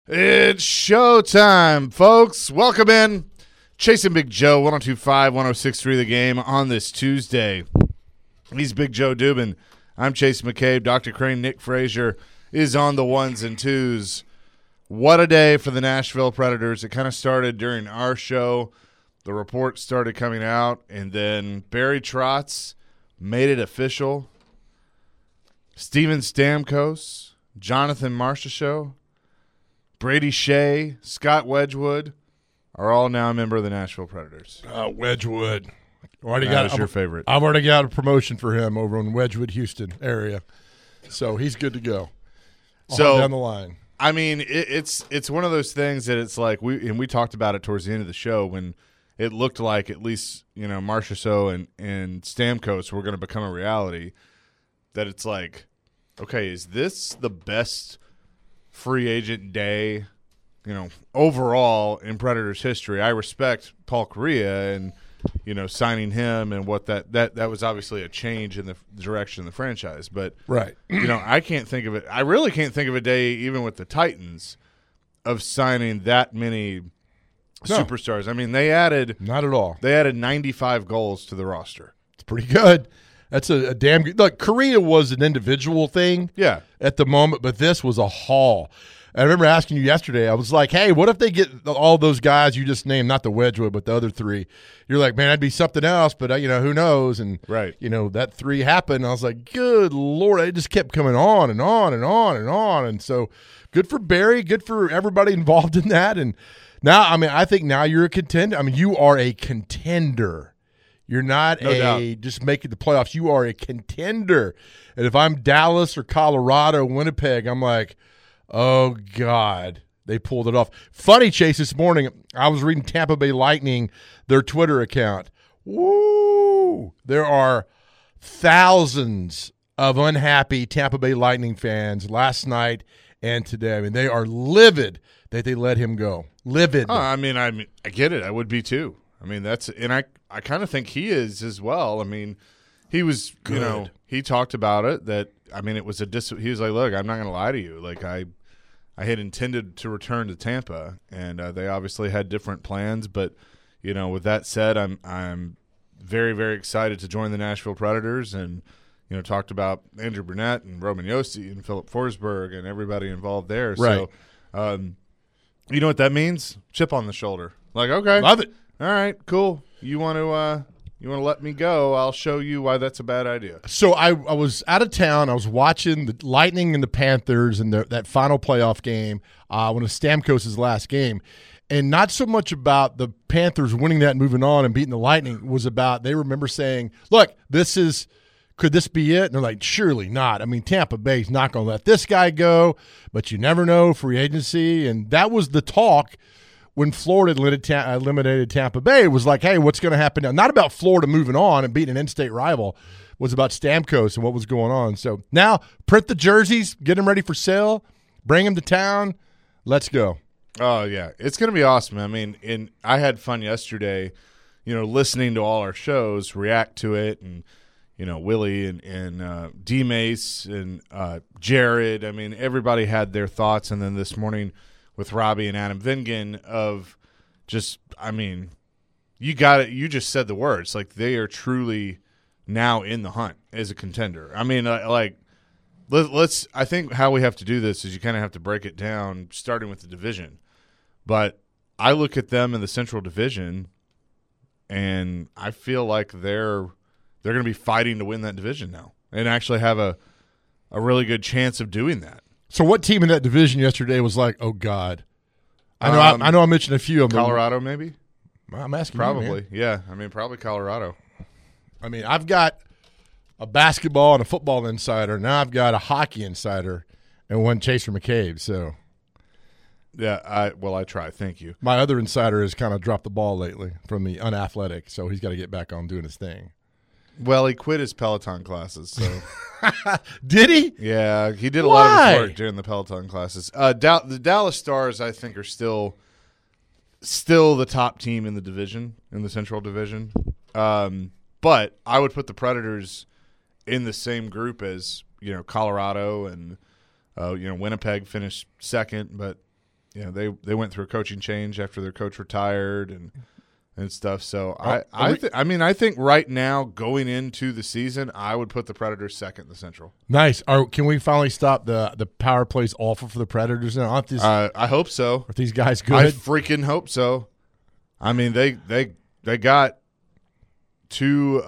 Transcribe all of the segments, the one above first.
It's showtime, folks. Welcome in. Chasing Big Joe, 102.5, 106.3 The Game on this Tuesday. He's Big Joe Dubin. I'm Chase McCabe. Dr. Crane, Nick Frazier is on the ones and twos. What a day for the Nashville Predators. It kind of started during our show. The report started coming out, and then Barry Trotz made it official. Steven Stamkos, Jonathan Marchessault, Brady Shea, Scott Wedgwood are all now a member of the Nashville Predators. Wedgwood. That is your favorite. I've already got a promotion for him over in Wedgwood, Houston area. So he's good to go. So down the line. I mean, it's one of those things that it's like we talked about it towards the end of the show when it looked like at least, Marchessault and Stamkos were going to become a reality, that it's like, okay, is this the best free agent day, overall in Predators history? I respect Paul Kariya and, signing him and what that was obviously a change in the direction of the franchise. But, right. I can't think of it. I really can't think of a day, even with the Titans, of signing that many superstars. I mean, they added – not at all. They added 95 goals to the roster. It's pretty good. That's a damn good – look, Kariya was an individual thing at the moment, but this was a haul. I remember asking you yesterday, I was like, hey, what if they get all those guys you just named, not the Wedgwood, but the other three? You're like, man, that'd be something else, but, who knows? And, that three happened. I was like, good Lord, it just kept coming on and on and on and on. And so good for Barry, good for everybody involved in that. And now, I think now you're a contender. You are a contender. You're not just making the playoffs. You are a contender. And if I'm Dallas or Colorado, Winnipeg, I'm like, oh, God, they pulled it off. Funny, Chase, this morning, I was reading Tampa Bay Lightning, their Twitter account. Woo! There are thousands of unhappy Tampa Bay Lightning fans last night and today. They are livid that they let him go. Livid. Oh, I get it. I would be too. I kind of think he is as well. He was, good. He talked about it that, it was he was like, look, I'm not going to lie to you. Like, I had intended to return to Tampa, and they obviously had different plans. But, with that said, I'm very, very excited to join the Nashville Predators, and, talked about Andrew Brunette and Roman Josi and Philip Forsberg and everybody involved there. Right. So, you know what that means? Chip on the shoulder. Like, okay. Love it. All right, cool. You want to let me go? I'll show you why that's a bad idea. So I was out of town. I was watching the Lightning and the Panthers and that final playoff game when it was Stamkos' last game. And not so much about the Panthers winning that and moving on and beating the Lightning, was about they remember saying, look, could this be it? And they're like, surely not. Tampa Bay's not going to let this guy go, but you never know, free agency. And that was the talk when Florida eliminated Tampa Bay. It was like, hey, what's going to happen now? Not about Florida moving on and beating an in-state rival. It was about Stamkos and what was going on. So now print the jerseys, get them ready for sale, bring them to town. Let's go. Oh, yeah. It's going to be awesome. I had fun yesterday, listening to all our shows, react to it, and, Willie and D-Mace and Jared. Everybody had their thoughts. And then this morning – with Robbie and Adam Vingan of just, you got it. You just said the words. Like, they are truly now in the hunt as a contender. I think how we have to do this is you kind of have to break it down, starting with the division. But I look at them in the Central Division, and I feel like they're going to be fighting to win that division now and actually have a really good chance of doing that. So what team in that division yesterday was like, oh, God? I know I mentioned a few of them. Colorado, maybe? I'm asking probably, you, yeah. Probably Colorado. I've got a basketball and a football insider. Now I've got a hockey insider and one Chaser McCabe. So, yeah, I try. Thank you. My other insider has kind of dropped the ball lately from the unathletic, so he's got to get back on doing his thing. Well, he quit his Peloton classes, so did he? Yeah, he did a lot of his work during the Peloton classes. The Dallas Stars, I think, are still the top team in the division, in the Central Division. But I would put the Predators in the same group as Colorado and Winnipeg finished second, but they went through a coaching change after their coach retired and stuff. So I think right now going into the season, I would put the Predators second in the Central. Nice. Can we finally stop the power plays awful for the Predators now? I hope so. Are these guys good? I freaking hope so. I mean, they got two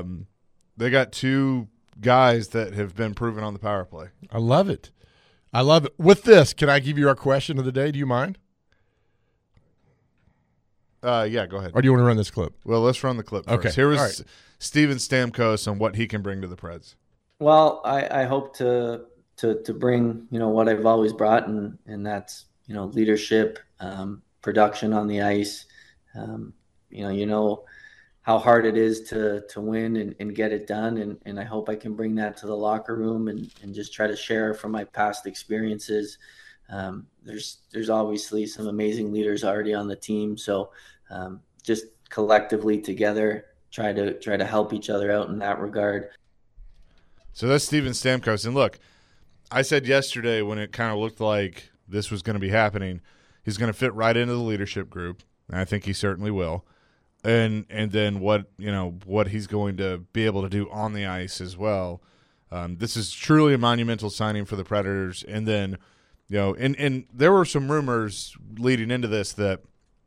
guys that have been proven on the power play. I love it. With this, can I give you our question of the day? Do you mind? Yeah, go ahead. Or do you want to run this clip? Well, let's run the clip first. Okay. Here was Steven Stamkos and what he can bring to the Preds. Well, I hope to bring, what I've always brought, and that's, leadership, production on the ice. You know how hard it is to win and get it done. And I hope I can bring that to the locker room and just try to share from my past experiences. There's obviously some amazing leaders already on the team. So just collectively together, try to help each other out in that regard. So that's Steven Stamkos. And look, I said yesterday when it kind of looked like this was going to be happening, he's going to fit right into the leadership group. And I think he certainly will. And then what he's going to be able to do on the ice as well. This is truly a monumental signing for the Predators. And then, and there were some rumors leading into this that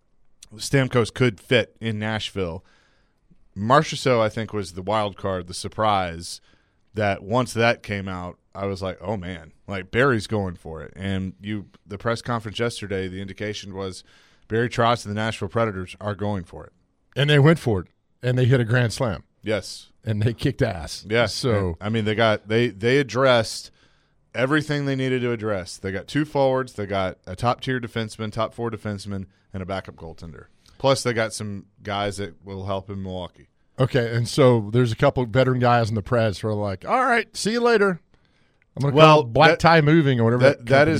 Stamkos could fit in Nashville. Marchessault, I think, was the wild card, the surprise, that once that came out, I was like, oh, man, like Barry's going for it. And the press conference yesterday, the indication was Barry Trotz and the Nashville Predators are going for it. And they went for it, and they hit a grand slam. Yes. And they kicked ass. Yeah. So, I mean, they addressed everything they needed to address. They got two forwards. They got a top-tier defenseman, top four defenseman, and a backup goaltender. Plus, they got some guys that will help in Milwaukee. Okay, and so there's a couple of veteran guys in the Preds who are like, all right, see you later. I'm going to call it Black Tie Moving or whatever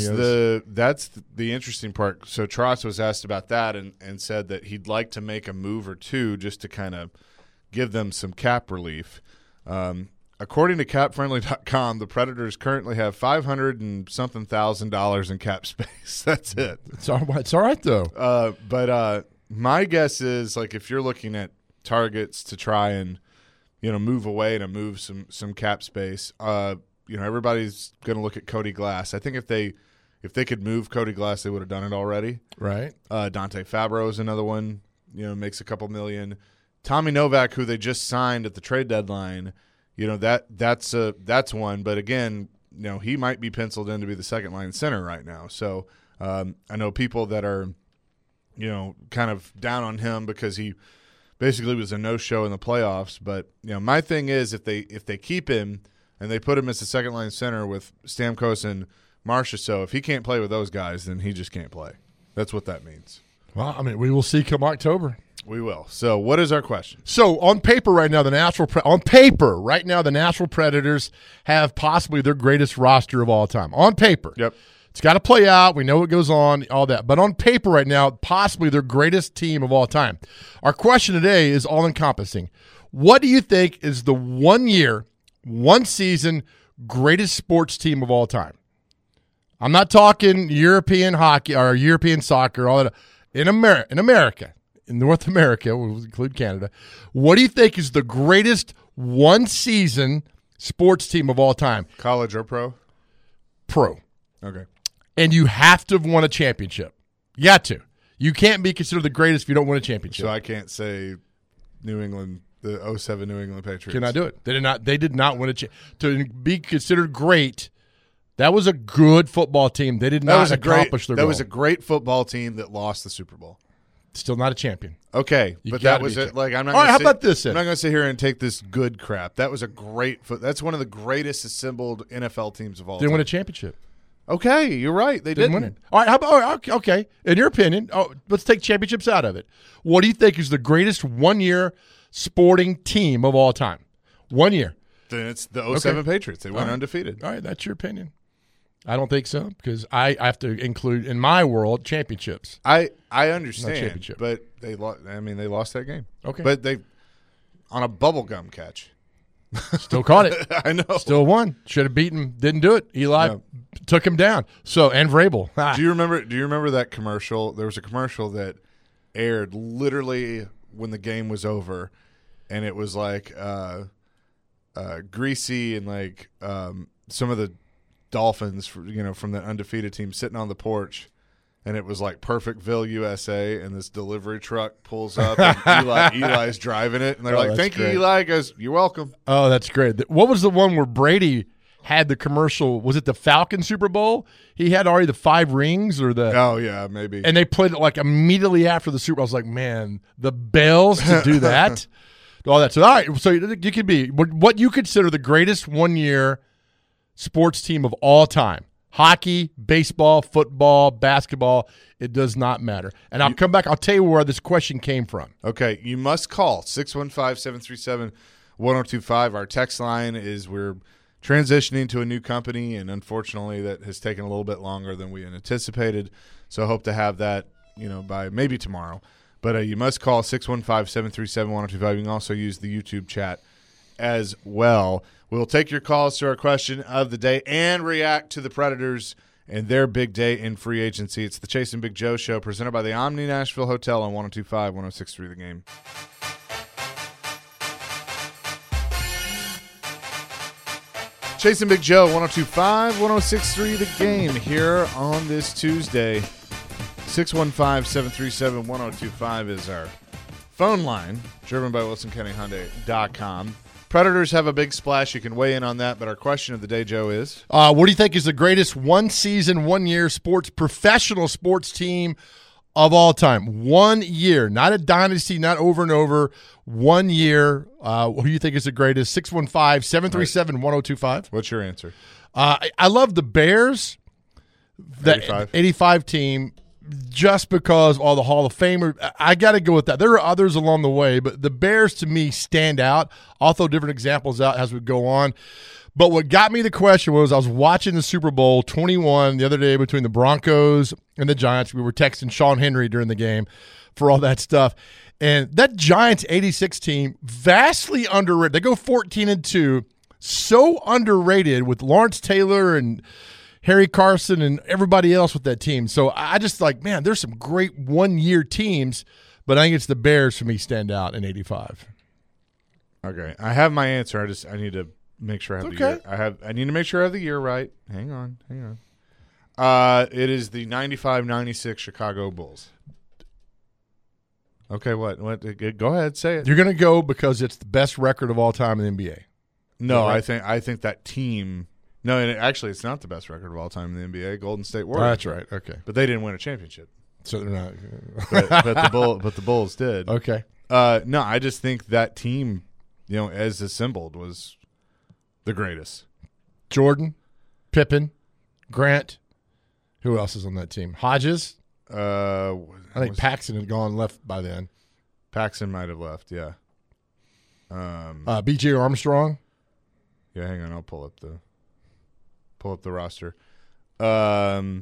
that's the interesting part. So Trotz was asked about that and said that he'd like to make a move or two just to kind of give them some cap relief. According to CapFriendly.com, the Predators currently have $500 and something thousand in cap space. That's it. It's all right though. But my guess is, like, if you're looking at targets to try and move away and move some cap space, everybody's going to look at Cody Glass. I think if they could move Cody Glass, they would have done it already. Right. Dante Fabro is another one. Makes a couple million. Tommy Novak, who they just signed at the trade deadline, that's one. But again, he might be penciled in to be the second line center right now. So I know people that are kind of down on him because he basically was a no-show in the playoffs. But my thing is if they keep him and they put him as the second line center with Stamkos and Marchessault, if he can't play with those guys, then he just can't play. That's what that means. Well, I mean, we will see come October. We will. So, what is our question? So, on paper right now, the Nashville Predators have possibly their greatest roster of all time. On paper. Yep. It's got to play out. We know what goes on, all that. But on paper right now, possibly their greatest team of all time. Our question today is all-encompassing. What do you think is the 1 year, 1 season greatest sports team of all time? I'm not talking European hockey or European soccer, all that. In America, in North America, we'll include Canada, what do you think is the greatest 1 season sports team of all time? College or pro? Pro. Okay. And you have to have won a championship. You got to. You can't be considered the greatest if you don't win a championship. So I can't say New England, the 2007 New England Patriots. Can I do it? They did not win a championship. To be considered great, that was a good football team. They did not accomplish their goal. That was a great football team that lost the Super Bowl. Still not a champion. Okay, but that was it. Like, I'm not. All right, how about this then? I'm not going to sit here and take this good crap. That was a great. That's one of the greatest assembled NFL teams of all time. Didn't win a championship. Okay, you're right. They didn't win it. All right, how about okay? In your opinion, let's take championships out of it. What do you think is the greatest 1 year sporting team of all time? 1 year. Then it's the 2007 Patriots. They went undefeated. All right, that's your opinion. I don't think so because I have to include in my world championships. I understand, but they lost. I mean, they lost that game. Okay, but they on a bubblegum catch. Still caught it. I know. Still won. Should have beaten him. Didn't do it. Eli took him down. So, and Vrabel. Do you remember that commercial? There was a commercial that aired literally when the game was over, and it was like Greasy and like some of the Dolphins, from the undefeated team sitting on the porch. And it was like Perfectville, USA, and this delivery truck pulls up, and Eli's driving it. And they're like, thank you, Eli. He goes, you're welcome. Oh, that's great. What was the one where Brady had the commercial? Was it the Falcon Super Bowl? He had already the 5 rings or the – Oh, yeah, maybe. And they played it like immediately after the Super Bowl. I was like, man, the bells to do that. All that. So, all right, so you could be – what you consider the greatest one-year sports team of all time. Hockey, baseball, football, basketball, it does not matter. And I'll come back. I'll tell you where this question came from. Okay. You must call 615-737-1025. Our text line is we're transitioning to a new company, and unfortunately that has taken a little bit longer than we anticipated. So I hope to have that, by maybe tomorrow. But you must call 615-737-1025. You can also use the YouTube chat as well. We'll take your calls to our question of the day and react to the Predators and their big day in free agency. It's the Chase and Big Joe Show presented by the Omni Nashville Hotel on 102.5, 106.3 The Game. Chase and Big Joe, 102.5, 106.3 The Game here on this Tuesday. 615-737-1025 is our phone line, driven by WilsonCountyHyundai.com. Predators have a big splash. You can weigh in on that, but our question of the day, Joe, is? What do you think is the greatest one-season, one-year professional sports team of all time? 1 year, not a dynasty, not over and over. 1 year. Who do you think is the greatest? 615-737-1025. What's your answer? I love the Bears, the 85 team, just because all the Hall of Famers. I got to go with that. There are others along the way, but the Bears to me stand out. I'll throw different examples out as we go on. But what got me the question was I was watching the Super Bowl 21 the other day between the Broncos and the Giants. We were texting Sean Henry during the game for all that stuff. And that Giants 86 team, vastly underrated. They go 14-2, so underrated with Lawrence Taylor and Harry Carson and everybody else with that team. So I just man, there's some great one-year teams, but I think it's the Bears for me stand out in 85. Okay. I have my answer. I need to make sure I have the year. I need to make sure I have the year right. Hang on. It is the 95-96 Chicago Bulls. Okay, what? Go ahead, say it. You're going to go because it's the best record of all time in the NBA. No, right? I think that team – no, and actually, it's not the best record of all time in the NBA. Golden State Warriors. That's right. Okay, but they didn't win a championship, so they're not. but the Bulls did. Okay. No, I just think that team, as assembled, was the greatest. Jordan, Pippen, Grant. Who else is on that team? Hodges. I think Paxson had gone left by then. Paxson might have left. Yeah. B.J. Armstrong. Yeah, hang on. I'll pull up the roster. Ron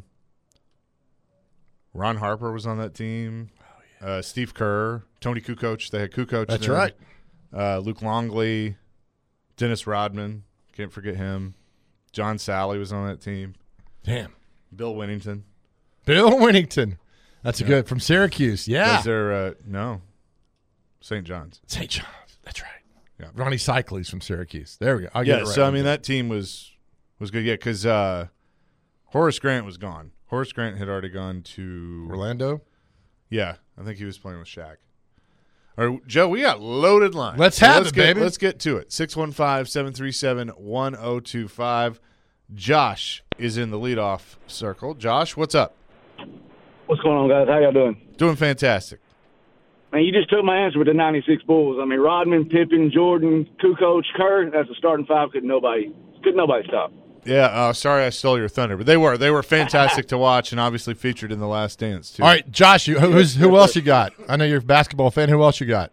Harper was on that team. Oh, yeah. Steve Kerr, Tony Kukoc. They had Kukoc. That's right. Luke Longley, Dennis Rodman. Can't forget him. John Sally was on that team. Damn. Bill Winnington. That's a good from Syracuse. Yeah. Was there no? St. John's. St. John's. That's right. Yeah. Ronnie Cycles from Syracuse. There we go. So that team was good. Yeah, because Horace Grant was gone. Horace Grant had already gone to Orlando. Yeah, I think he was playing with Shaq. All right, Joe, we got loaded lines. Let's have it, baby. Let's get to it. 615-737-1025. Josh is in the leadoff circle. Josh, what's up? What's going on, guys? How y'all doing? Doing fantastic. Man, you just took my answer with the 96 Bulls. I mean, Rodman, Pippen, Jordan, Kukoc, Kerr, that's a starting five. Couldn't nobody stop. Yeah, sorry I stole your thunder, but they were fantastic to watch and obviously featured in The Last Dance, too. All right, Josh, who else you got? I know you're a basketball fan. Who else you got?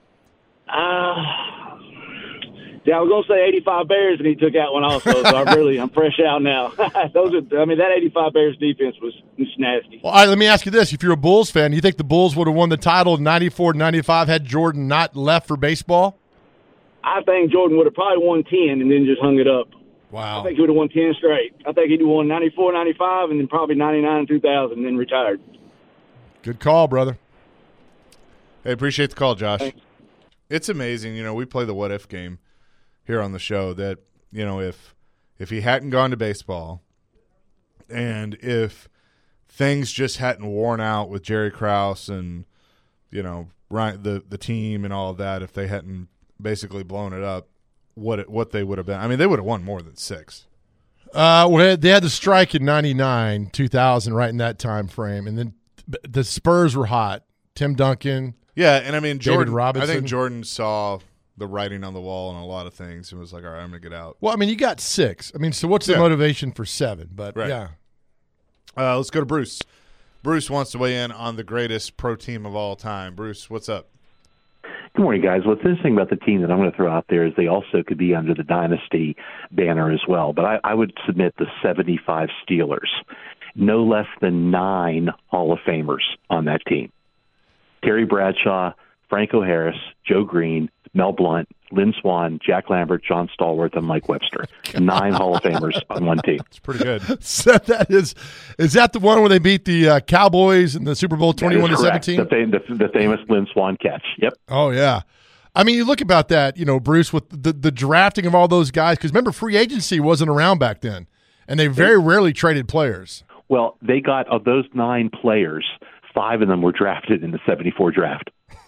Yeah, I was going to say 85 Bears, and he took out one also, so I'm fresh out now. That 85 Bears defense was nasty. Well, all right, let me ask you this. If you're a Bulls fan, do you think the Bulls would have won the title in 94-95 had Jordan not left for baseball? I think Jordan would have probably won 10 and then just hung it up. Wow. I think he would have won 10 straight. I think he'd have won 94, 95, and then probably 99, 2000, and then retired. Good call, brother. Hey, appreciate the call, Josh. Thanks. It's amazing. You know, we play the what if game here on the show that, you know, if he hadn't gone to baseball and if things just hadn't worn out with Jerry Krause and, you know, the team and all of that, if they hadn't basically blown it up, what they would have been. I mean, they would have won more than 6. Well, they had the strike in 99, 2000, right in that time frame. And then the Spurs were hot. Tim Duncan. Yeah, and I mean, Jordan, Robinson. I think Jordan saw the writing on the wall on a lot of things and was like, all right, I'm going to get out. Well, I mean, you got 6. I mean, so what's the motivation for 7? But, right. Yeah. Let's go to Bruce. Bruce wants to weigh in on the greatest pro team of all time. Bruce, what's up? Good morning, guys. What's interesting about the team that I'm going to throw out there is they also could be under the dynasty banner as well. But I would submit the 75 Steelers. No less than 9 Hall of Famers on that team. Terry Bradshaw, Franco Harris, Joe Green, Mel Blount, Lynn Swann, Jack Lambert, John Stallworth, and Mike Webster. 9 Hall of Famers on one team. It's pretty good. So that is that the one where they beat the Cowboys in the Super Bowl 21-17? The famous Lynn Swann catch. Yep. Oh, yeah. I mean, you look about that, you know, Bruce, with the drafting of all those guys, because remember, free agency wasn't around back then, and they very rarely traded players. Well, they got, of those 9 players, 5 of them were drafted in the 74 draft.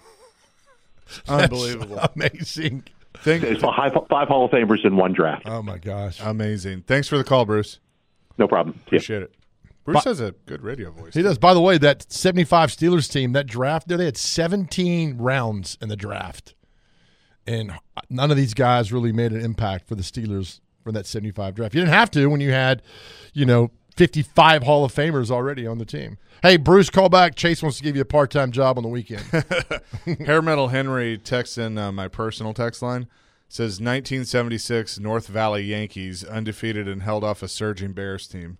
Unbelievable. That's amazing. It's 5 Hall of Famers in one draft. Oh, my gosh. Amazing. Thanks for the call, Bruce. No problem. Appreciate it. Bruce has a good radio voice. He does. By the way, that 75 Steelers team, that draft, they had 17 rounds in the draft. And none of these guys really made an impact for the Steelers for that 75 draft. You didn't have to when you had, 55 Hall of Famers already on the team. Hey, Bruce, call back. Chase wants to give you a part-time job on the weekend. Hair Metal Henry texts in my personal text line. Says 1976 North Valley Yankees undefeated and held off a surging Bears team.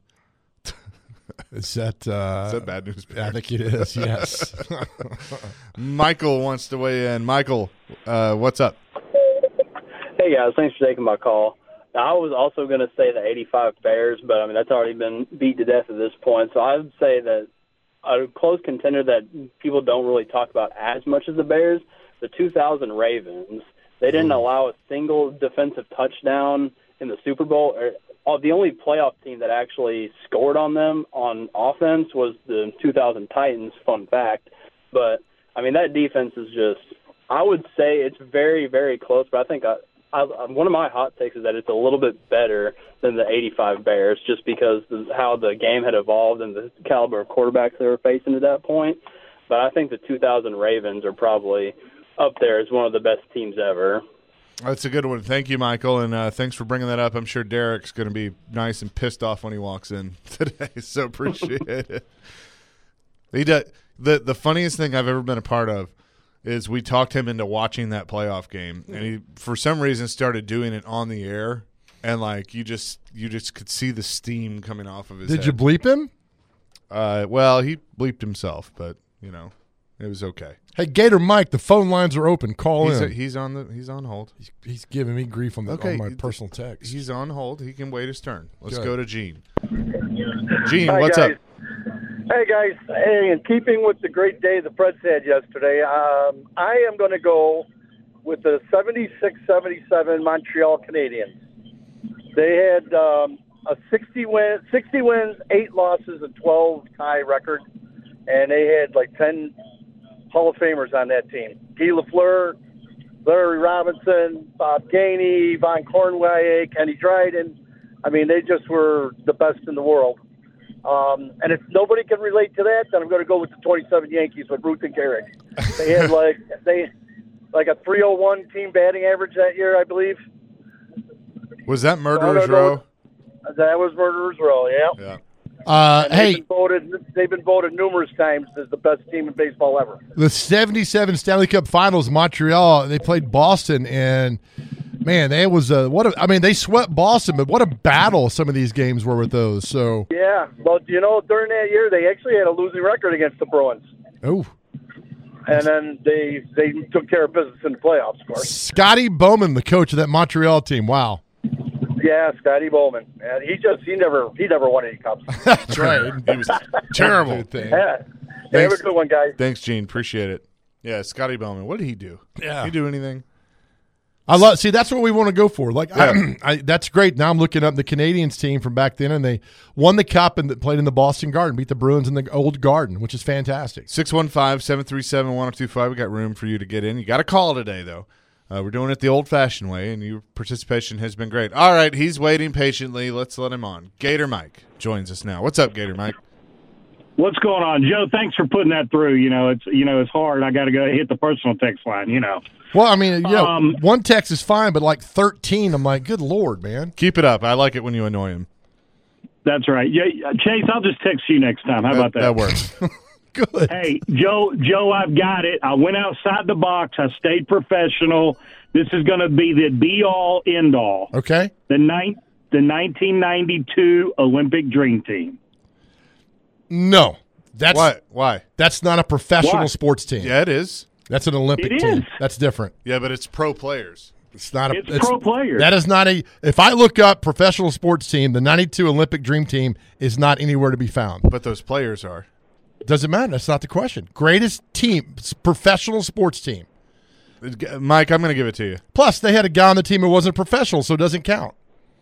Is that bad news? I think it is, yes. Michael wants to weigh in. Michael, what's up? Hey, guys. Thanks for taking my call. Now, I was also going to say the 85 Bears, but, I mean, that's already been beat to death at this point. So I would say that a close contender that people don't really talk about as much as the Bears, the 2000 Ravens. They didn't allow a single defensive touchdown in the Super Bowl. The only playoff team that actually scored on them on offense was the 2000 Titans, fun fact. But, I mean, that defense is just – I would say it's very, very close, but I think one of my hot takes is that it's a little bit better than the 85 Bears just because how the game had evolved and the caliber of quarterbacks they were facing at that point. But I think the 2000 Ravens are probably up there as one of the best teams ever. That's a good one. Thank you, Michael, and thanks for bringing that up. I'm sure Derek's going to be nice and pissed off when he walks in today, so appreciate it. He does. The funniest thing I've ever been a part of is we talked him into watching that playoff game, and he, for some reason, started doing it on the air, and like you just could see the steam coming off of his head. Did you bleep him? Well, he bleeped himself, but it was okay. Hey, Gator Mike, the phone lines are open. Call in. He's on hold. He's giving me grief on my personal text. He's on hold. He can wait his turn. Let's Good. go to Gene. Gene, Hi, what's guys. up? Hey, guys. Hey, in keeping with the great day the Preds had yesterday, I am going to go with the 76-77 Montreal Canadiens. They had a 60 wins, 8 losses, and 12 tie record, and they had like 10 Hall of Famers on that team. Guy Lafleur, Larry Robinson, Bob Gainey, Von Cornway, Kenny Dryden. I mean, they just were the best in the world. And if nobody can relate to that, then I'm going to go with the 27 Yankees with Ruth and Gehrig. They had like a 301 team batting average that year, I believe. Was that Murderer's Row? That was Murderer's Row, yeah. They've been voted numerous times as the best team in baseball ever. The 77 Stanley Cup Finals, Montreal, they played Boston, and man, they swept Boston, but what a battle some of these games were with those. So yeah, well, during that year, they actually had a losing record against the Bruins. Oh, and then they took care of business in the playoffs, of course. Scotty Bowman, the coach of that Montreal team. Wow. Yeah, Scotty Bowman. And he never won any cups. That's right. He was terrible. Yeah. Have a good one, guys. Thanks, Gene. Appreciate it. Yeah, Scotty Bowman. What did he do? Yeah. Did he do anything? See, that's what we want to go for. Like, that's great. Now I'm looking up the Canadiens team from back then, and they won the cup and played in the Boston Garden, beat the Bruins in the old Garden, which is fantastic. 615-737-1025. We got room for you to get in. You got to call today, though. We're doing it the old-fashioned way, and your participation has been great. All right, he's waiting patiently. Let's let him on. Gator Mike joins us now. What's up, Gator Mike? What's going on, Joe? Thanks for putting that through. It's hard. I got to go hit the personal text line. Well, I mean, one text is fine, but like 13, I'm like, good Lord, man. Keep it up. I like it when you annoy him. That's right. Yeah, Chase, I'll just text you next time. How about that? That works. Good. Hey, Joe, I've got it. I went outside the box. I stayed professional. This is going to be the be-all, end-all. Okay. The 1992 Olympic Dream Team. No. Why? That's not a professional sports team. Yeah, it is. That's an Olympic team. That's different. Yeah, but it's pro players. It's not a. It's pro players. That is not a. If I look up professional sports team, the 92 Olympic Dream Team is not anywhere to be found. But those players are. Doesn't matter. That's not the question. Greatest team, professional sports team. Mike, I'm going to give it to you. Plus, they had a guy on the team who wasn't professional, so it doesn't count.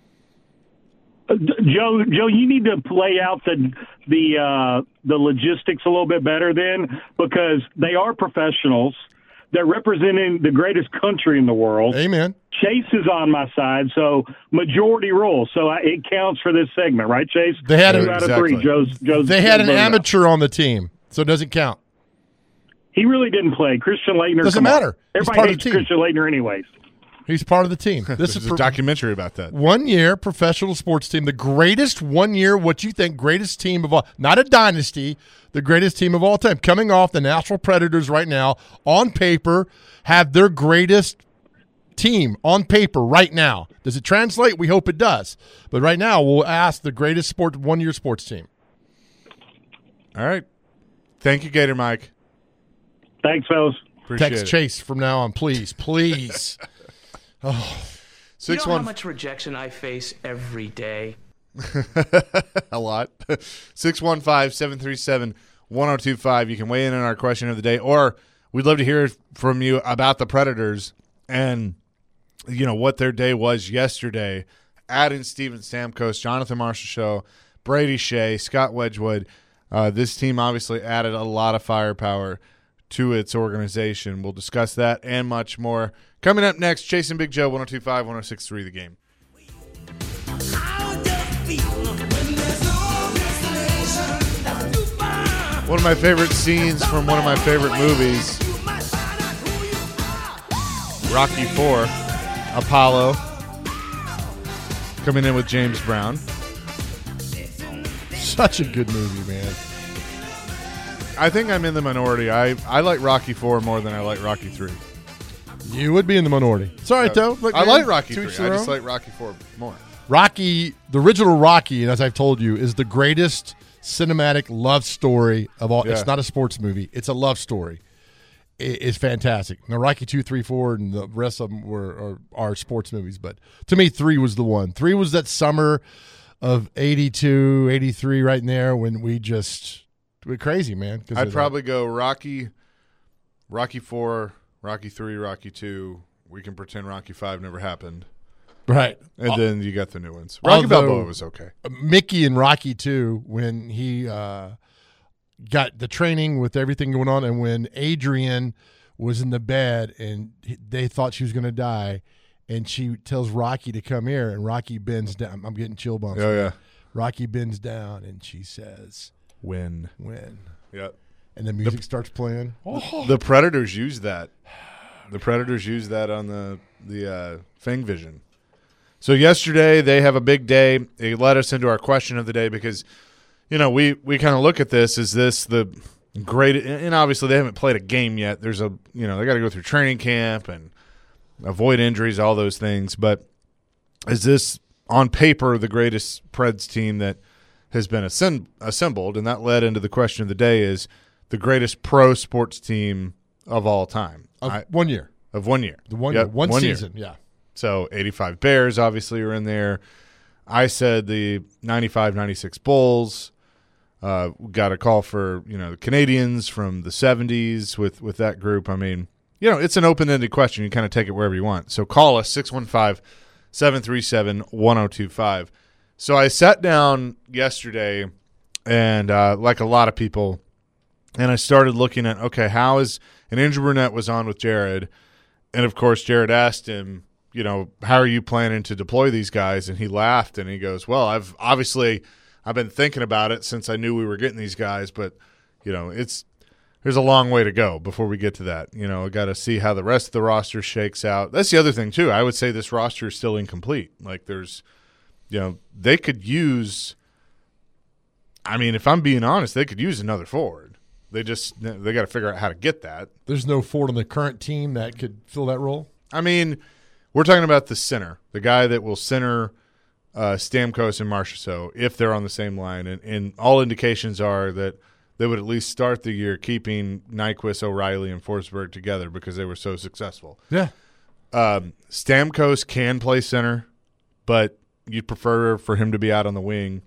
Joe, you need to play out the logistics a little bit better then, because they are professionals. They're representing the greatest country in the world. Amen. Chase is on my side, so majority rule. So it counts for this segment, right, Chase? They had 2 out of 3. Joe's they had an amateur on the team, so it doesn't count. He really didn't play. Christian Laettner. Doesn't matter. Everybody hates Christian Laettner anyways. He's part of the team. This is a documentary about that. 1 year professional sports team, the greatest 1 year, what you think, greatest team of all, not a dynasty, the greatest team of all time. Coming off the Nashville Predators right now, on paper, have their greatest team on paper right now. Does it translate? We hope it does. But right now, we'll ask the greatest 1 year sports team. All right. Thank you, Gator Mike. Thanks, fellas. Text Chase from now on, please. Please. Oh. You know how much rejection I face every day? A lot. 615-737-1025. You can weigh in on our question of the day, or we'd love to hear from you about the Predators and, what their day was yesterday. Add in Steven Stamkos, Jonathan Marshall Show, Brady Shea, Scott Wedgwood. This team obviously added a lot of firepower to its organization. We'll discuss that and much more. Coming up next, Chasing Big Joe, 102.5, 106.3 The Game. One of my favorite scenes from one of my favorite movies, Rocky IV, Apollo, coming in with James Brown. Such a good movie, man. I think I'm in the minority. I like Rocky IV more than I like Rocky III. You would be in the minority. It's all right, though. Look, I like Rocky III. I just like Rocky IV more. Rocky, the original Rocky, and as I've told you, is the greatest cinematic love story of all. Yeah. It's not a sports movie. It's a love story. It's fantastic. Now, Rocky 2, 3, 4, and the rest of them are sports movies. But to me, 3 was the one. 3 was that summer of 82, 83 right in there when we're crazy, man. I'd probably go Rocky 4, Rocky 3, Rocky 2. We can pretend Rocky 5 never happened. Right. And then you got the new ones. Rocky Balboa was okay. Mickey in Rocky 2, when he got the training with everything going on, and when Adrian was in the bed and they thought she was going to die, and she tells Rocky to come here, and Rocky bends down. I'm getting chill bumps. Oh, yeah. Rocky bends down, and she says, Win. Yep. And the music starts playing. Oh. The Predators use that. The Predators use that on the Fang Vision. So yesterday they have a big day. It led us into our question of the day because, we kind of look at this. Is this the great? And obviously they haven't played a game yet. There's they got to go through training camp and avoid injuries, all those things. But is this on paper the greatest Preds team that has been assembled? And that led into the question of the day: is the greatest pro sports team of all time. Of 1 year. Of 1 year. The 1 year. One season, yeah. So 85 Bears obviously are in there. I said the 95, 96 Bulls. Got a call for, the Canadians from the 70s with that group. I mean, it's an open-ended question. You kind of take it wherever you want. So call us, 615-737-1025. So I sat down yesterday and like a lot of people, and I started looking at, okay, how is – and Andrew Burnett was on with Jared, and, of course, Jared asked him, how are you planning to deploy these guys? And he laughed, and he goes, well, I've been thinking about it since I knew we were getting these guys, but, there's a long way to go before we get to that. I got to see how the rest of the roster shakes out. That's the other thing, too. I would say this roster is still incomplete. Like, there's – they could use – I mean, if I'm being honest, they could use another forward. They got to figure out how to get that. There's no forward on the current team that could fill that role? I mean, we're talking about the center, the guy that will center Stamkos and Marchessault if they're on the same line. And all indications are that they would at least start the year keeping Nyquist, O'Reilly, and Forsberg together because they were so successful. Yeah. Stamkos can play center, but – you'd prefer for him to be out on the wing.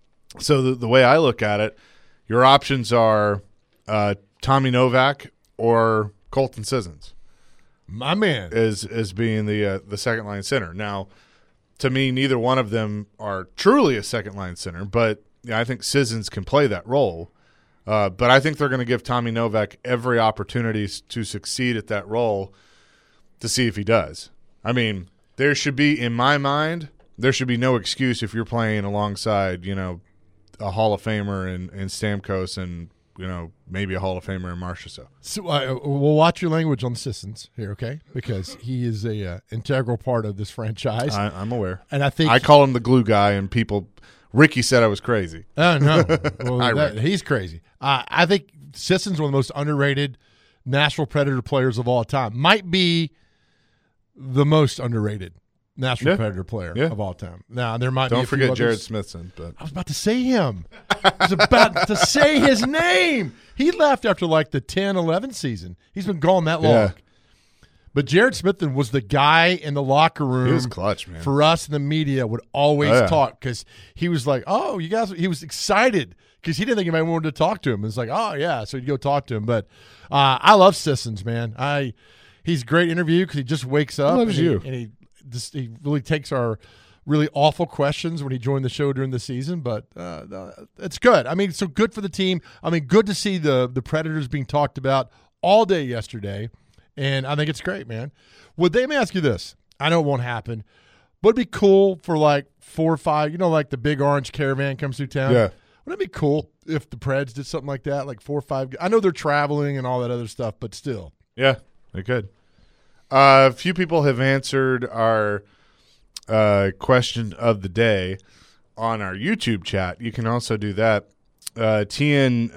So the way I look at it, your options are Tommy Novak or Colton Sissons. My man. As being the second-line center. Now, to me, neither one of them are truly a second-line center, but I think Sissons can play that role. But I think they're going to give Tommy Novak every opportunity to succeed at that role to see if he does. I mean, there should be, in my mind – there should be no excuse if you're playing alongside, a Hall of Famer in Stamkos and, maybe a Hall of Famer in Marchessault. So we'll watch your language on Sissons here, okay? Because he is a integral part of this franchise. I'm aware. And I think I call him the glue guy, and Ricky said I was crazy. Oh, no. Well, he's crazy. I think Sissons, one of the most underrated Nashville Predator players of all time. Might be the most underrated Nashville Predator player of all time. Now, there might Don't be a forget few Jared others. Smithson. But I was about to say him. I was about to say his name. He left after like the 10-11 season. He's been gone that long. Yeah. But Jared Smithson was the guy in the locker room. He was clutch, man. For us in the media would always talk because he was like, oh, you guys – he was excited because he didn't think anybody wanted to talk to him. It's like, oh, yeah, so he'd go talk to him. But I love Sissons, man. He's a great interview because he just wakes up. Loves you. He really takes our really awful questions when he joined the show during the season, but it's good. I mean, so good for the team. I mean, good to see the Predators being talked about all day yesterday, and I think it's great, man. Let me ask you this. I know it won't happen, but it'd be cool for like 4 or 5, like the big orange caravan comes through town. Yeah. Wouldn't it be cool if the Preds did something like that, like 4 or 5? I know they're traveling and all that other stuff, but still. Yeah, they could. A few people have answered our question of the day on our YouTube chat. You can also do that. Tian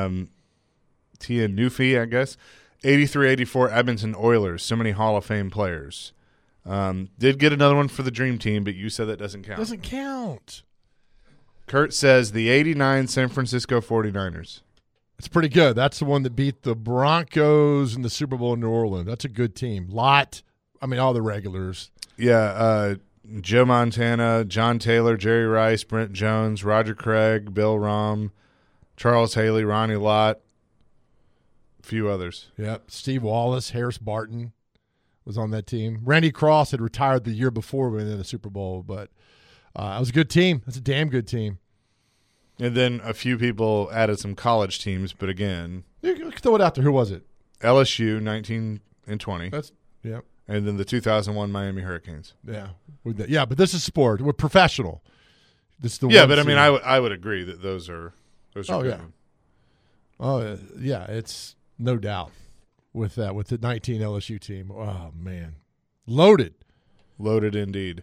Newfie, I guess. 83-84 Edmonton Oilers. So many Hall of Fame players. Did get another one for the Dream Team, but you said that doesn't count. Doesn't count. Kurt says the 89 San Francisco 49ers. It's pretty good. That's the one that beat the Broncos in the Super Bowl in New Orleans. That's a good team. All the regulars. Yeah, Joe Montana, John Taylor, Jerry Rice, Brent Jones, Roger Craig, Bill Rom, Charles Haley, Ronnie Lott, a few others. Yep, Steve Wallace, Harris Barton was on that team. Randy Cross had retired the year before we went in the Super Bowl, but it was a good team. That's a damn good team. And then a few people added some college teams, but again, you can throw it out there. Who was it? LSU, 19 and 20. Yep. And then the 2001 Miami Hurricanes. Yeah, but this is sport. We're professional. This is the but I mean, I would agree that those are good. Yeah. Oh yeah, it's no doubt with that with the 19 LSU team. Oh man, loaded indeed.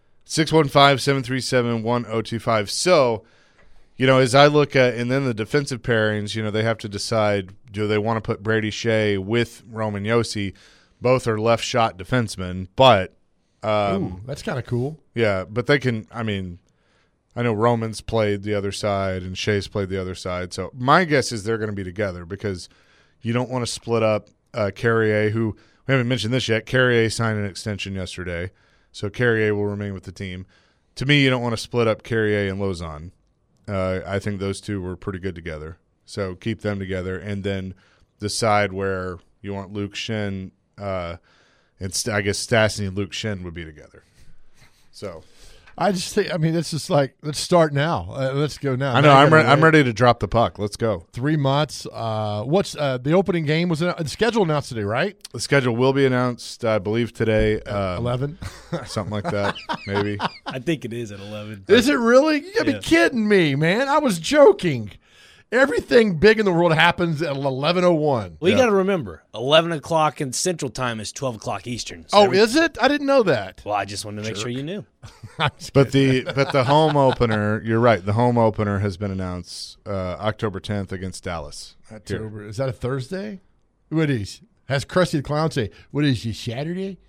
615-737-1025. So. As I look at, and then the defensive pairings, they have to decide, do they want to put Brady Shea with Roman Josi? Both are left shot defensemen, but that's kind of cool. Yeah, but they can, I know Roman's played the other side and Shea's played the other side. So my guess is they're going to be together because you don't want to split up Carrier, who we haven't mentioned this yet. Carrier signed an extension yesterday, so Carrier will remain with the team. To me, you don't want to split up Carrier and Lauzon. I think those two were pretty good together. So keep them together and then decide where you want Luke Shin. I guess Stastny and Luke Shin would be together. So I just think, it's just like, let's start now. Let's go now. I know. I'm ready to drop the puck. Let's go. 3 months. What's the opening game? Was the schedule announced today, right? The schedule will be announced, I believe, today. 11? Something like that, maybe. I think it is at 11. Is it really? You got to be kidding me, man. I was joking. Everything big in the world happens at 11:01. Well, you got to remember, 11 o'clock in Central Time is 12 o'clock Eastern. So is it? I didn't know that. Well, I just wanted to make sure you knew. But the home opener, you're right. The home opener has been announced October 10th against Dallas. October. Is that a Thursday? What is? Has Krusty the Clown say, what is this, Saturday?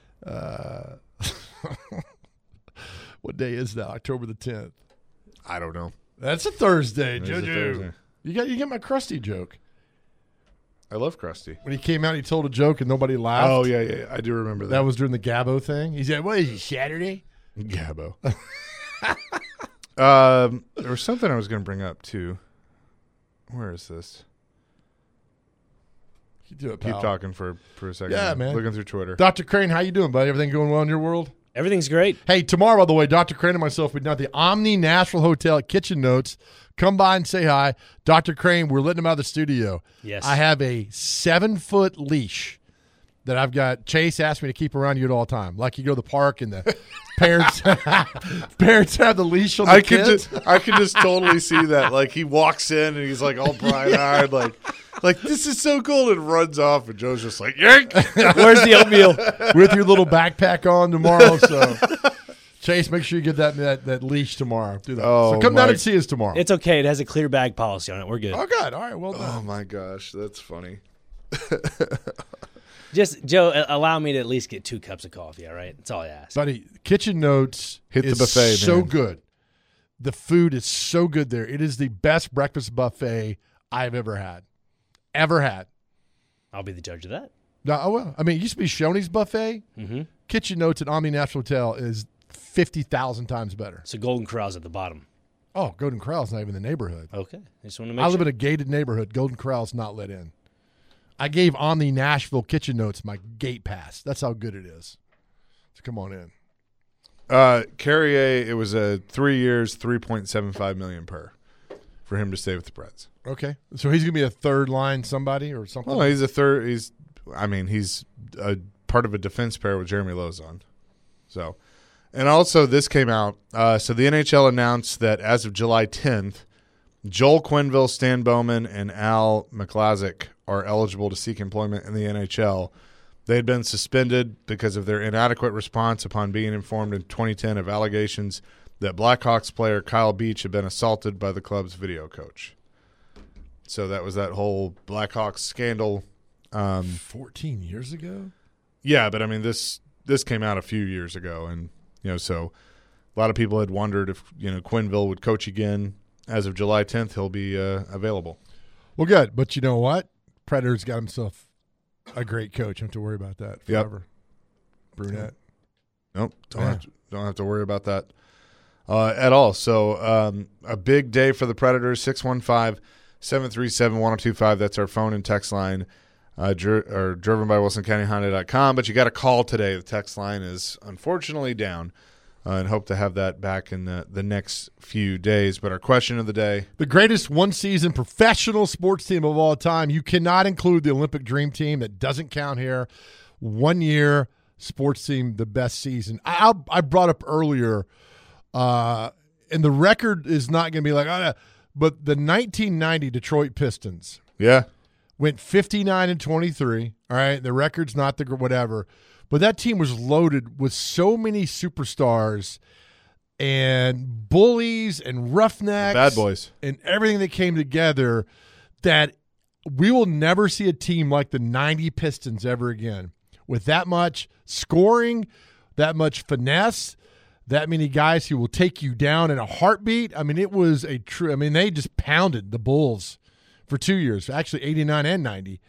What day is that? October the 10th. I don't know. That's a Thursday, It is JoJo. a Thursday. You get my Krusty joke. I love Krusty. When he came out, he told a joke and nobody laughed. Oh, yeah. I do remember that. That was during the Gabbo thing. He said, what is it, Saturday? Gabbo. There was something I was going to bring up, too. Where is this? You do it, pal. Keep talking for a second. Yeah, I'm man. looking through Twitter. Dr. Crane, how you doing, buddy? Everything going well in your world? Everything's great. Hey, tomorrow, by the way, Dr. Crane and myself will be down at the Omni Nashville Hotel at Kitchen Notes. Come by and say hi. Dr. Crane, we're letting him out of the studio. Yes. I have a 7-foot leash that I've got. Chase asked me to keep around you at all time. Like you go to the park and the parents have the leash on the kids. I can just totally see that. Like he walks in and he's like all bright-eyed, like this is so cool, and runs off, and Joe's just like, yank. Where's the oatmeal? With your little backpack on tomorrow. So, Chase, make sure you get that leash tomorrow. Do that. Oh, so come down and see us tomorrow. It's okay. It has a clear bag policy on it. We're good. Oh, good. All right. Well done. Oh my gosh, that's funny. Just, Joe, allow me to at least get 2 cups of coffee, all right? That's all I ask. Buddy, Kitchen Notes Hit the is buffet, so man. good. The food is so good there. It is the best breakfast buffet I've ever had. I'll be the judge of that. No, well, it used to be Shoney's buffet. Mm-hmm. Kitchen Notes at Omni National Hotel is 50,000 times better. So Golden Corral's at the bottom. Oh, Golden Corral's not even in the neighborhood. Okay. I just want to make I sure. live in a gated neighborhood. Golden Corral's not let in. I gave Omni Nashville Kitchen Notes my gate pass. That's how good it is. So come on in. Carrier, it was a 3 years, $3.75 million per for him to stay with the Preds. Okay. So he's going to be a third line somebody or something? Well, he's a third. He's a part of a defense pair with Jeremy Lauzon. So, and also this came out. So the NHL announced that as of July 10th, Joel Quenneville, Stan Bowman, and Al McLazick are eligible to seek employment in the NHL. They had been suspended because of their inadequate response upon being informed in 2010 of allegations that Blackhawks player Kyle Beach had been assaulted by the club's video coach. So that was that whole Blackhawks scandal. 14 years ago? Yeah, but this came out a few years ago, and so a lot of people had wondered if Quenneville would coach again. As of July 10th, he'll be available. Well, good, but you know what? Predator's got himself a great coach. Don't have to worry about that forever. Yep. Brunette. Nope, don't have to worry about that at all. So a big day for the Predators. 615-737-1025. That's our phone and text line. Driven by WilsonCountyHonda.com. But you got a call today. The text line is unfortunately down. And hope to have that back in the next few days. But our question of the day. The greatest one-season professional sports team of all time. You cannot include the Olympic Dream Team. That doesn't count here. 1 year sports team, the best season. I brought up earlier, and the record is not going to be like, but the 1990 Detroit Pistons. Yeah. Went 59-23. All right. The record's not the whatever. But that team was loaded with so many superstars and bullies and roughnecks. Bad boys. And everything that came together that we will never see a team like the 90 Pistons ever again. With that much scoring, that much finesse, that many guys who will take you down in a heartbeat. It was a true – they just pounded the Bulls for 2 years, actually 89 and 90.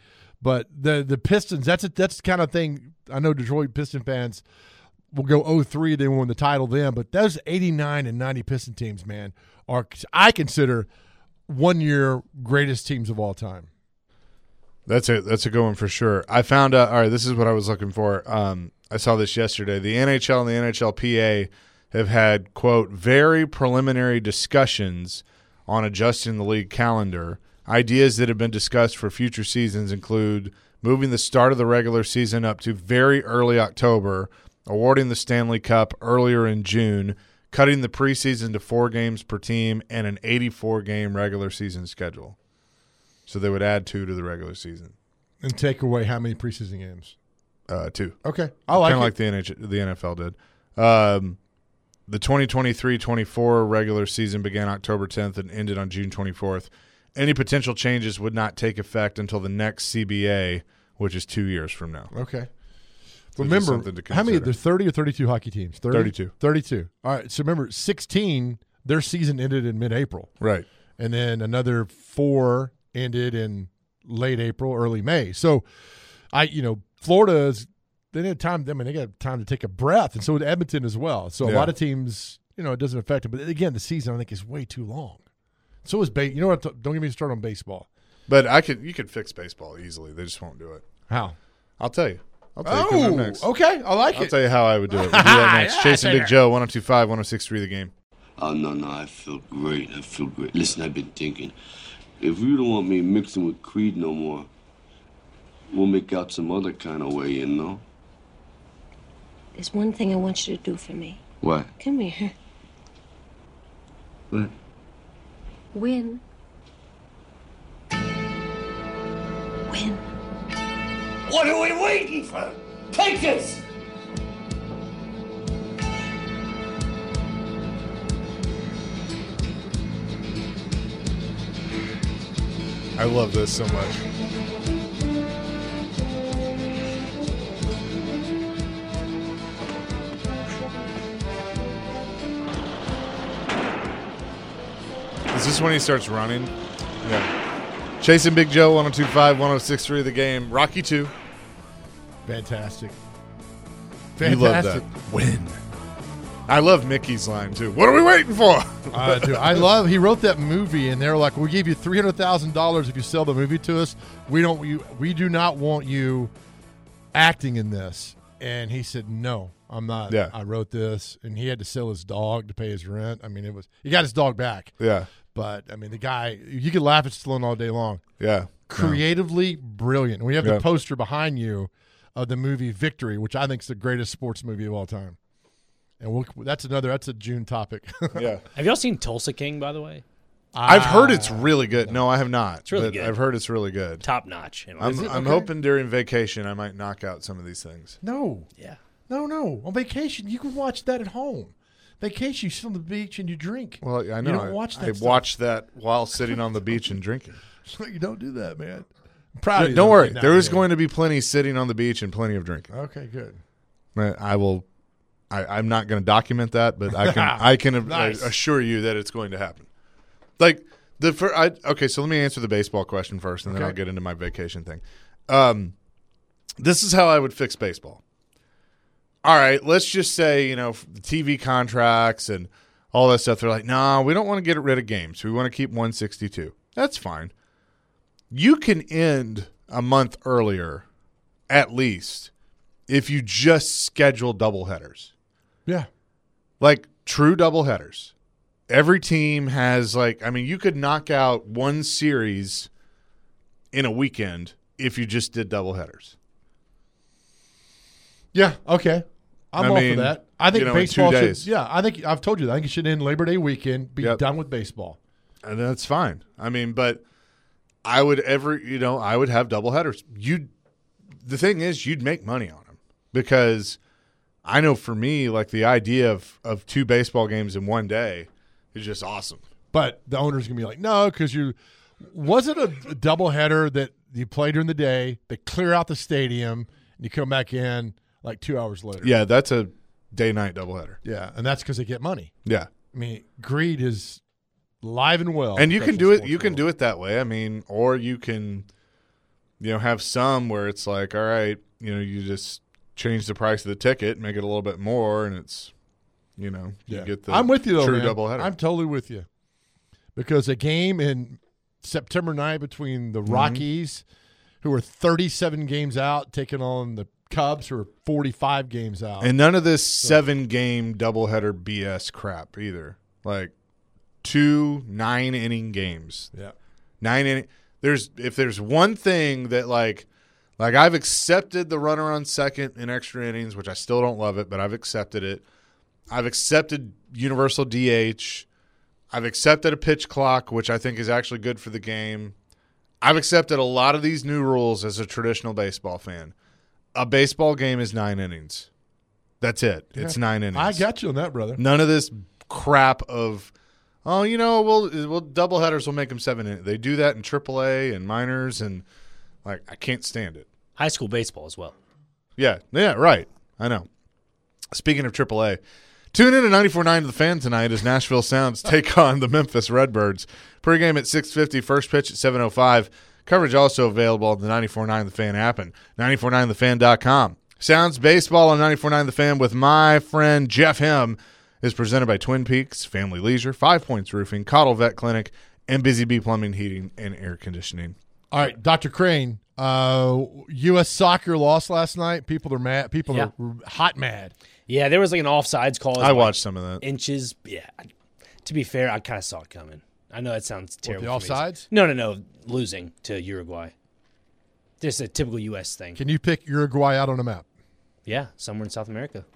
But the Pistons, that's the kind of thing. I know Detroit Piston fans will go 0-3, they won the title then, but those 89 and 90 Piston teams, man, are I consider one-year greatest teams of all time. That's a good one for sure. I found out. All right, this is what I was looking for. I saw this yesterday. The NHL and the NHLPA have had, quote, very preliminary discussions on adjusting the league calendar. Ideas that have been discussed for future seasons include moving the start of the regular season up to very early October, awarding the Stanley Cup earlier in June, cutting the preseason to 4 games per team, and an 84-game regular season schedule. So they would add 2 to the regular season. And take away how many preseason games? 2. Okay. I like it. Kind of like the NFL did. The 2023-24 regular season began October 10th and ended on June 24th. Any potential changes would not take effect until the next CBA, which is 2 years from now. Okay. So remember, how many? There's 30 or 32 hockey teams? 32. 32. All right. So remember, 16, their season ended in mid-April. Right. And then another 4 ended in late April, early May. So, Florida's they got time to take a breath, and so did Edmonton as well. So a lot of teams, it doesn't affect them. But again, the season I think is way too long. So is don't get me started on baseball. But you could fix baseball easily. They just won't do it. How? I'll tell you. Coming up next. Okay, I like it. I'll tell you how I would do it. We'll do that next. Chasing Big Joe, 102.5, 106.3 The Game. Oh, no, I feel great. Listen, I've been thinking. If you don't want me mixing with Creed no more, we'll make out some other kind of way, There's one thing I want you to do for me. What? Come here. What? Win. Win. What are we waiting for? Take this! I love this so much. Is this when he starts running? Yeah. Chasing Big Joe, 102.5, 106.3 The Game. Rocky 2. Fantastic. You love that. Win. I love Mickey's line, too. What are we waiting for? Dude, he wrote that movie, and they're like, we'll give you $300,000 if you sell the movie to us. We do not want you acting in this. And he said, no, I'm not. Yeah. I wrote this, and he had to sell his dog to pay his rent. I mean, he got his dog back. Yeah. But, I mean, the guy, you could laugh at Stallone all day long. Yeah. Creatively brilliant. And we have the poster behind you of the movie Victory, which I think is the greatest sports movie of all time. And that's a June topic. Yeah. Have y'all seen Tulsa King, by the way? I've heard it's really good. No, I have not. It's really good. I've heard it's really good. Top notch. I'm hoping during vacation I might knock out some of these things. No. Yeah. No. On vacation, you can watch that at home. Vacation, you sit on the beach and you drink. Well, I know. You don't watch that. I watched that while sitting on the beach and drinking. You don't do that, man. I'm proud of you. Don't worry. There is going to be plenty sitting on the beach and plenty of drinking. Okay, good. I will. I'm not going to document that, but I can Nice. assure you that it's going to happen. Like okay, so let me answer the baseball question first, and then I'll get into my vacation thing. This is how I would fix baseball. All right, let's just say, the TV contracts and all that stuff. They're like, no, we don't want to get rid of games. We want to keep 162. That's fine. You can end a month earlier, at least, if you just schedule doubleheaders. Yeah. Like true doubleheaders. Every team has you could knock out one series in a weekend if you just did doubleheaders. Yeah, okay. I'm all for that. I think baseball in 2 days. should. Yeah, I've told you that. I think it should end Labor Day weekend. Be done with baseball, and that's fine. But I would have doubleheaders. The thing is, you'd make money on them because I know for me, the idea of 2 baseball games in one day is just awesome. But the owner's gonna be like, no, because was it a doubleheader that you play during the day, they clear out the stadium, and you come back in 2 hours later. Yeah, that's a day-night doubleheader. Yeah, and that's because they get money. Yeah. I mean, greed is alive and well. And you can do it. You can do it that way. Or you can, have some where it's like, all right, you just change the price of the ticket, make it a little bit more, and it's, you get the I'm with you though, true man. doubleheader. I'm totally with you. Because a game in September 9th between the Rockies, who are 37 games out, taking on the Cubs, who are 45 games out. And none of this 7-game doubleheader BS crap either. Like 2 9-inning games. Yeah. 9 inning. If there's one thing that like I've accepted the runner on second in extra innings, which I still don't love it, but I've accepted it. I've accepted universal DH. I've accepted a pitch clock, which I think is actually good for the game. I've accepted a lot of these new rules as a traditional baseball fan. A baseball game is 9 innings. That's it. Yeah. It's 9 innings. I got you on that, brother. None of this crap of, we'll doubleheaders will make them 7 innings. They do that in AAA and minors, and I can't stand it. High school baseball as well. Yeah, right. I know. Speaking of AAA, tune in to 94.9 The Fan tonight as Nashville Sounds take on the Memphis Redbirds. Pre-game at 6:50, first pitch at 7:05. Coverage also available on the 94.9 The Fan app and 949thefan.com. Sounds Baseball on 94.9 The Fan with my friend Jeff Hem is presented by Twin Peaks, Family Leisure, 5 Points Roofing, Cottle Vet Clinic, and Busy Bee Plumbing, Heating, and Air Conditioning. All right, Dr. Crane, U.S. Soccer lost last night. People are mad. People are hot mad. Yeah, there was an offsides call. I watched some of that. Inches. Yeah. To be fair, I kind of saw it coming. I know that sounds terrible. What, the offsides? No. Losing to Uruguay. Just a typical U.S. thing. Can you pick Uruguay out on a map? Yeah, somewhere in South America.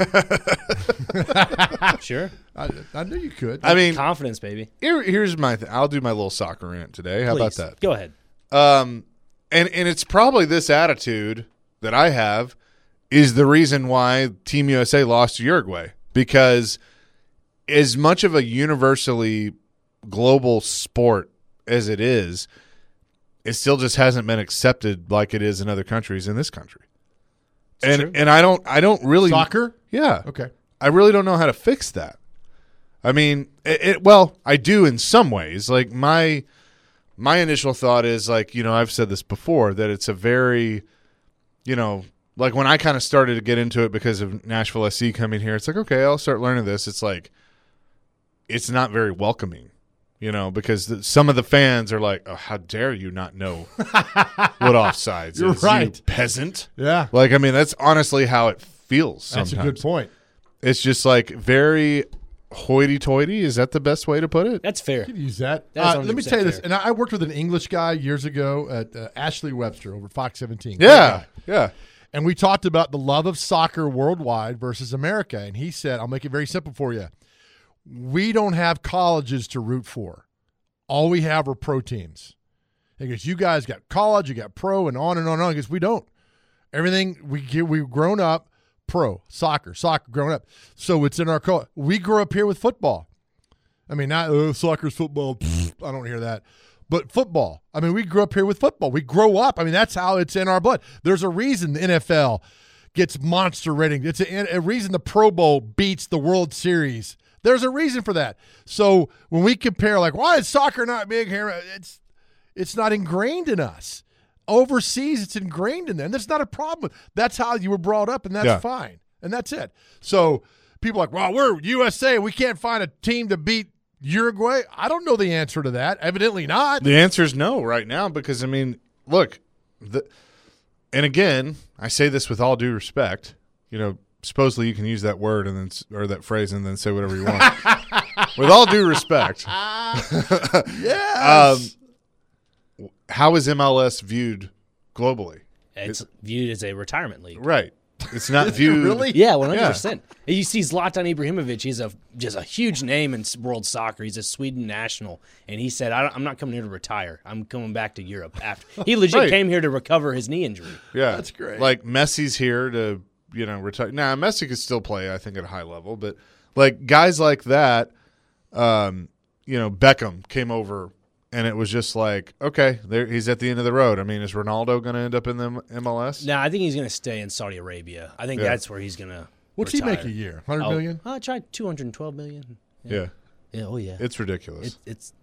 Sure. I knew you could. I mean, confidence, baby. Here's my thing. I'll do my little soccer rant today. How about that? Go ahead. And it's probably this attitude that I have is the reason why Team USA lost to Uruguay. Because as much of a universally global sport as it is, it still just hasn't been accepted like it is in other countries in this country. And I don't really soccer? Yeah. Okay. I really don't know how to fix that. I mean, well, I do in some ways. Like my initial thought is I've said this before, that it's a very, like when I kind of started to get into it because of Nashville SC coming here, it's like, okay, I'll start learning this. It's like, it's not very welcoming, because some of the fans are like, oh, how dare you not know what offsides You're is, right. you peasant. Yeah. That's honestly how it feels sometimes. That's a good point. It's just very hoity-toity. Is that the best way to put it? That's fair. You could use that. Let me tell you this. And I worked with an English guy years ago at Ashley Webster over Fox 17. Yeah. And we talked about the love of soccer worldwide versus America. And he said, I'll make it very simple for you. We don't have colleges to root for. All we have are pro teams. Because you guys got college, you got pro, and on and on and on. Because we don't. Everything, we've grown up pro, soccer grown up. So it's in our culture. We grew up here with football. I mean, not soccer's football. I don't hear that. But football. I mean, we grew up here with football. We grow up. I mean, that's how it's in our blood. There's a reason the NFL gets monster ratings. It's a reason the Pro Bowl beats the World Series. There's a reason for that. So when we compare, why is soccer not big here? It's not ingrained in us. Overseas, it's ingrained in them. That's not a problem. That's how you were brought up, and that's fine. And that's it. So people are like, well, we're USA. We can't find a team to beat Uruguay. I don't know the answer to that. Evidently not. The answer is no right now because, I mean, look, and again, I say this with all due respect. Supposedly you can use that word or that phrase and then say whatever you want. With all due respect. Yes. How is MLS viewed globally? It's viewed as a retirement league. Right. It's not viewed. Really? Yeah, 100%. Yeah. You see Zlatan Ibrahimovic, he's just a huge name in world soccer. He's a Sweden national. And he said, I'm not coming here to retire. I'm coming back to Europe after. He legit came here to recover his knee injury. Yeah. That's great. Like Messi's here to, retire. Now, Messi could still play, I think, at a high level. But, guys like that, Beckham came over. And it was just like, okay, he's at the end of the road. I mean, is Ronaldo going to end up in the MLS? No, I think he's going to stay in Saudi Arabia. I think that's where he's going to What's retire. he make a year? $100 million? I tried $212 million. Yeah. Yeah. Oh, yeah. It's ridiculous.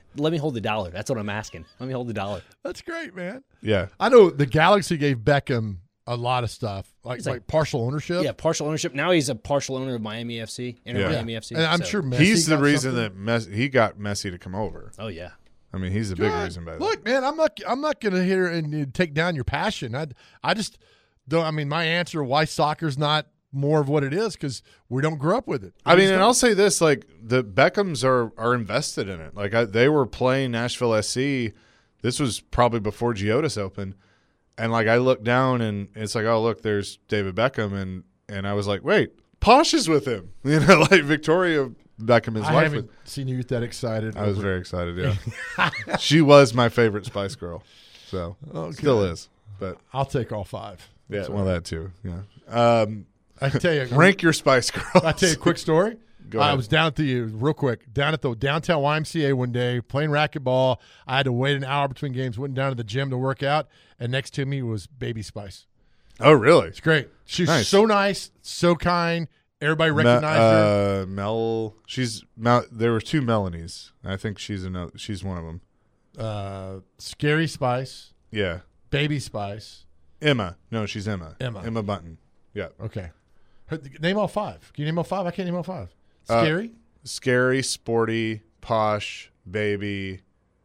let me hold the dollar. That's what I'm asking. Let me hold the dollar. That's great, man. Yeah. I know the Galaxy gave Beckham a lot of stuff, like partial ownership. Yeah, partial ownership. Now he's a partial owner of Miami FC, Miami FC. And I'm sure Messi he's the got reason something. that he got Messi to come over. Oh yeah. I mean, he's the big reason by that. Look, man, I'm not going to hear and take down your passion. I just don't. I mean, my answer why soccer's not more of what it is because we don't grow up with it. I mean, and I'll say this: like the Beckhams are invested in it. Like they were playing Nashville SC. This was probably before Geodis opened, and like I looked down and it's like, oh look, there's David Beckham, and I was like, wait, Posh is with him. You know, like Victoria Beckham, his wife. I haven't seen you that excited. I was very excited. Yeah, she was my favorite Spice Girl, so still is. But I'll take all 5. Yeah, well, that too. Yeah. I can tell you, rank your Spice Girls. I'll tell you a quick story. Go ahead. I was down at real quick, down at the downtown YMCA one day playing racquetball. I had to wait an hour between games, went down to the gym to work out, and next to me was Baby Spice. Oh, really? It's great. She's so nice, so kind. Everybody recognized her. There were 2 Melanies. I think she's one of them. Scary Spice. Yeah. Baby Spice. Emma. No, she's Emma. Emma Button. Yeah. Okay. Name all 5. Can you name all 5? I can't name all 5. Scary? Scary, Sporty, Posh, Baby.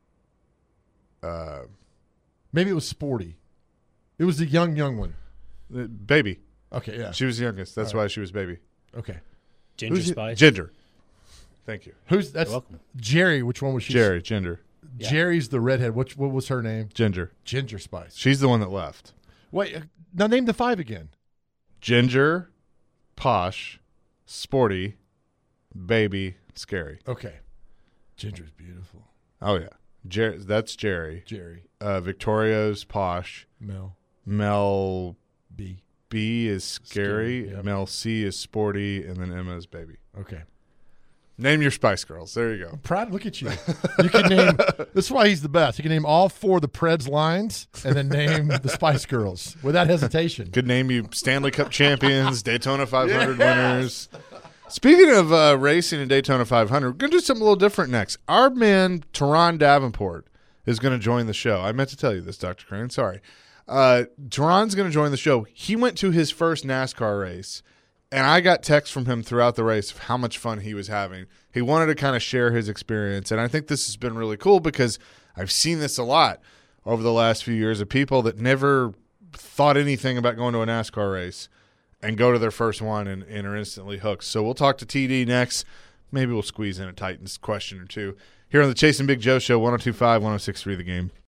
Maybe it was Sporty. It was the young one. Baby. Okay, yeah. She was the youngest. That's why she was Baby. Okay. Ginger Spice? Ginger. Thank you. That's You're welcome. Jerry. Which one was she? Jerry, Ginger. Yeah. Jerry's the redhead. What was her name? Ginger. Ginger Spice. She's the one that left. Wait, now name the 5 again. Ginger, Posh, Sporty, Baby, Scary. Okay. Ginger's beautiful. Oh, yeah. That's Jerry. Victoria's Posh. Mel B. B is Scary. Yep. Mel C is Sporty. And then Emma is Baby. Okay. Name your Spice Girls. There you go. I'm proud. Look at you. You can name. This is why he's the best. You can name all 4 of the Preds lines and then name the Spice Girls without hesitation. Could name you Stanley Cup champions, Daytona 500 winners. Speaking of racing and Daytona 500, we're going to do something a little different next. Our man, Teron Davenport, is going to join the show. I meant to tell you this, Dr. Crane. Sorry. Teron's going to join the show. He went to his first NASCAR race. And I got texts from him throughout the race of how much fun he was having. He wanted to kind of share his experience. And I think this has been really cool because I've seen this a lot over the last few years of people that never thought anything about going to a NASCAR race and go to their first one and are instantly hooked. So we'll talk to TD next. Maybe we'll squeeze in a Titans question or two here on the Chasing Big Joe Show, 102.5, 106.3 The Game.